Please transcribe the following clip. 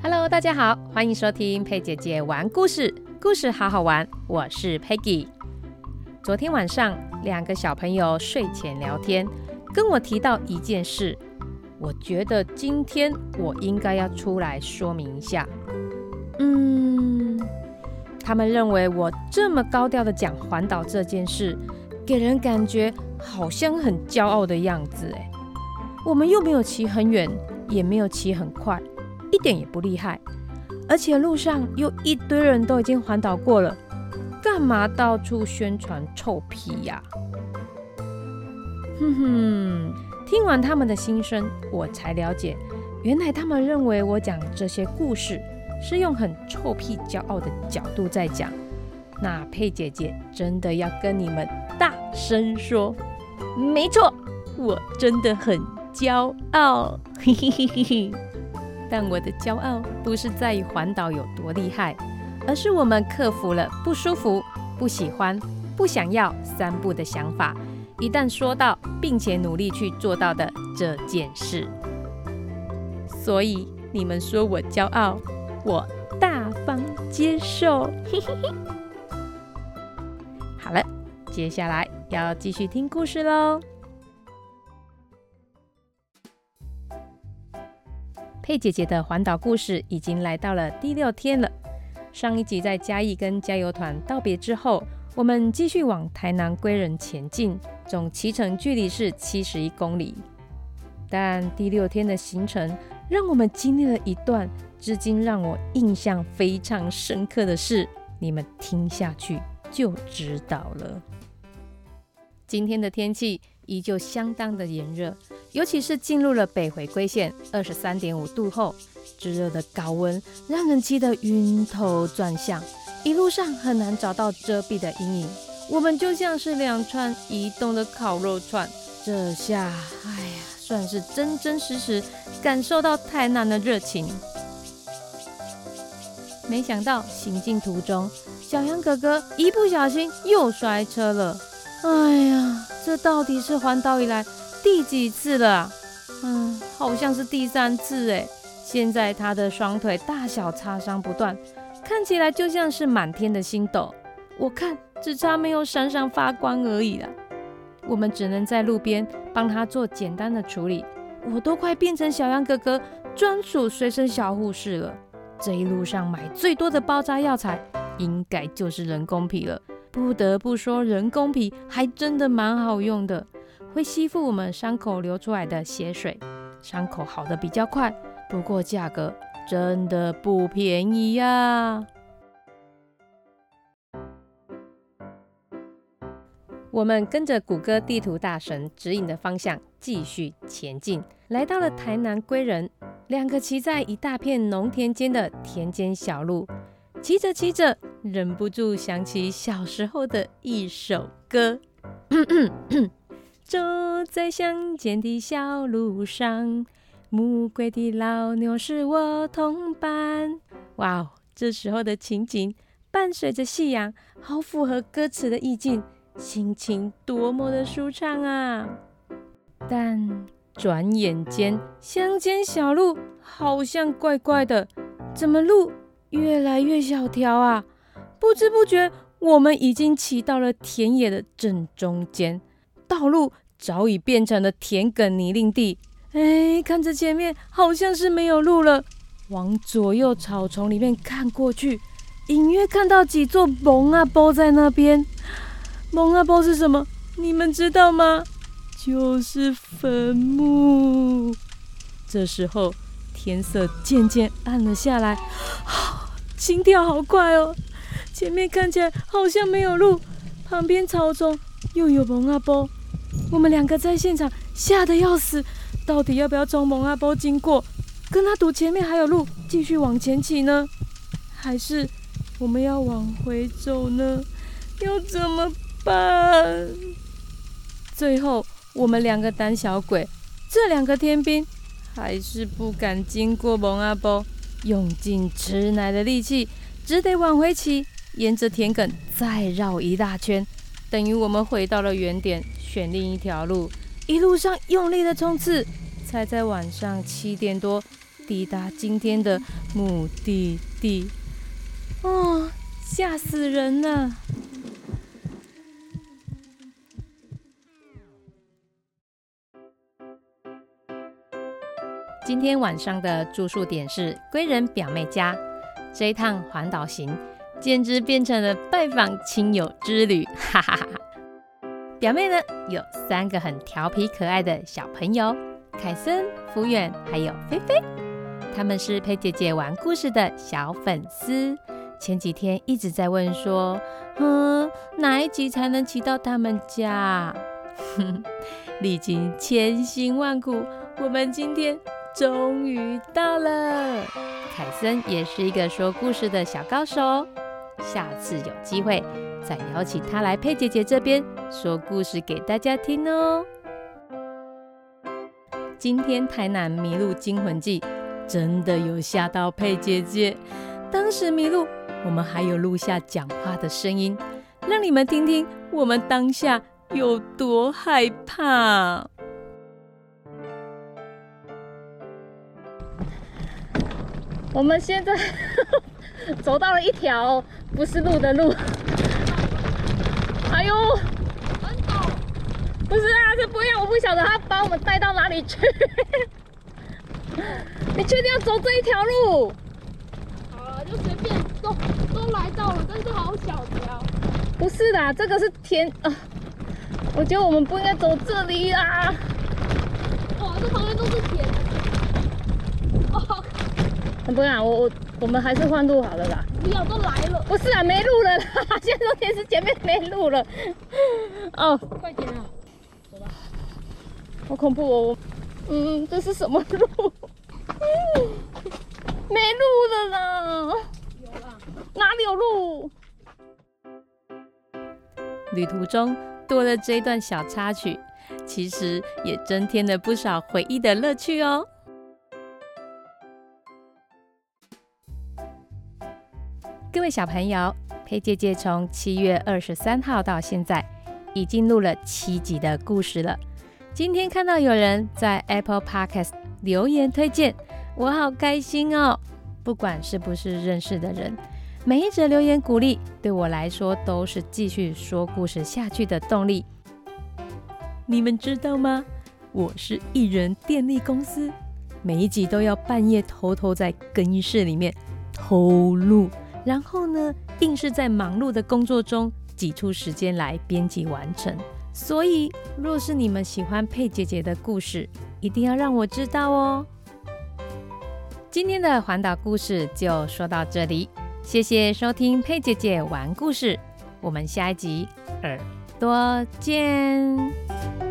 Hello， 大家好，欢迎收听佩姐姐玩故事，故事好好玩，我是 Peggy。昨天晚上2个小朋友睡前聊天，跟我提到一件事，我觉得今天我应该要出来说明一下。他们认为我这么高调的讲环岛这件事，给人感觉好像很骄傲的样子。我们又没有骑很远，也没有骑很快，一点也不厉害，而且路上又一堆人都已经环岛过了，干嘛到处宣传臭屁呀？听完他们的心声，我才了解，原来他们认为我讲这些故事是用很臭屁骄傲的角度在讲。那佩姐姐真的要跟你们大声说，没错，我真的很骄傲。但我的骄傲不是在于环岛有多厉害，而是我们克服了不舒服、不喜欢、不想要3不的想法，一旦说到并且努力去做到的这件事。所以你们说我骄傲，我大方接受。好了，接下来要继续听故事咯。佩姐姐的环岛故事已经来到了第6天了。上一集在嘉义跟加油团道别之后，我们继续往台南归仁前进，总骑乘距离是71公里。但第6天的行程让我们经历了一段至今让我印象非常深刻的事，你们听下去就知道了。今天的天气依旧相当的炎热，尤其是进入了北回归线 23.5 度后，炙热的高温让人气得晕头转向，一路上很难找到遮蔽的阴影，我们就像是2串移动的烤肉串。这下算是真真实实感受到台南的热情。没想到行进途中，小杨哥哥一不小心又摔车了。这到底是环岛以来第几次了啊？好像是第3次耶。现在他的双腿大小擦伤不断，看起来就像是满天的星斗，我看只差没有闪闪发光而已啦。我们只能在路边帮他做简单的处理，我都快变成小杨哥哥专属随身小护士了。这一路上买最多的包扎药材应该就是人工皮了，不得不说人工皮还真的蛮好用的，会吸附我们伤口流出来的血水，伤口好的比较快，不过价格真的不便宜呀。我们跟着谷歌地图大神指引的方向继续前进，来到了台南归仁，2个骑在一大片农田间的田间小路，骑着骑着，忍不住想起小时候的一首歌。走在乡间的小路上，木归的老牛是我同伴。哇哦，这时候的情景伴随着夕阳，好符合歌词的意境，心情多么的舒畅啊！但转眼间，乡间小路好像怪怪的，怎么路越来越小条啊？不知不觉，我们已经骑到了田野的正中间，道路早已变成了田埂泥泞地。看着前面好像是没有路了，往左右草丛里面看过去，隐约看到几座蒙阿波在那边。蒙阿波是什么？你们知道吗？就是坟墓。这时候天色渐渐暗了下来，心跳好快哦！前面看起来好像没有路，旁边草丛又有蒙阿波。我们2个在现场吓得要死，到底要不要从蒙阿波经过，跟他赌前面还有路，继续往前骑呢？还是我们要往回走呢？要怎么办？最后我们2个胆小鬼，这2个天兵还是不敢经过蒙阿波，用尽吃奶的力气，只得往回骑，沿着田埂再绕一大圈，等于我们回到了原点，选另一条路，一路上用力的冲刺，才在晚上7点多抵达今天的目的地。哦，吓死人了！今天晚上的住宿点是归人表妹家，这一趟环岛行简直变成了拜访亲友之旅，哈哈哈！表妹呢有3个很调皮可爱的小朋友，凯森、福远还有菲菲，他们是佩姐姐玩故事的小粉丝。前几天一直在问说，哪一集才能骑到他们家？历经千辛万苦，我们今天终于到了。凯森也是一个说故事的小高手，下次有机会再邀请他来佩姐姐这边说故事给大家听哦。今天台南迷路惊魂记真的有吓到佩姐姐，当时迷路我们还有录下讲话的声音，让你们听听我们当下有多害怕。我们现在走到了一条不是路的路，哎呦，很陡！不是啊，这不一样，我不晓得他把我们带到哪里去。你确定要走这一条路？ 好了，就随便都来到了，但是好小条。 不是啦，这个是田啊，我觉得我们不应该走这里啦。 哇，这旁边都是田。哦。 不然我们还是换路好了啦。 不要，都来了。 不是啊，没路了啦！现在电视前面没路了。哦， 快点啊，走吧。 好恐怖哦！这是什么路？没路了啦！ 有啦， 哪里有路？旅途中多了这一段小插曲，其实也增添了不少回忆的乐趣哦。各位小朋友，佩姐姐从7月23号到现在，已经录了7集的故事了。今天看到有人在 Apple Podcast 留言推荐，我好开心哦！不管是不是认识的人，每一则留言鼓励，对我来说都是继续说故事下去的动力。你们知道吗？我是艺人电力公司，每一集都要半夜偷偷在更衣室里面偷录。然后呢，硬是在忙碌的工作中挤出时间来编辑完成。所以，若是你们喜欢佩姐姐的故事，一定要让我知道哦。今天的环岛故事就说到这里，谢谢收听佩姐姐玩故事，我们下一集耳朵见。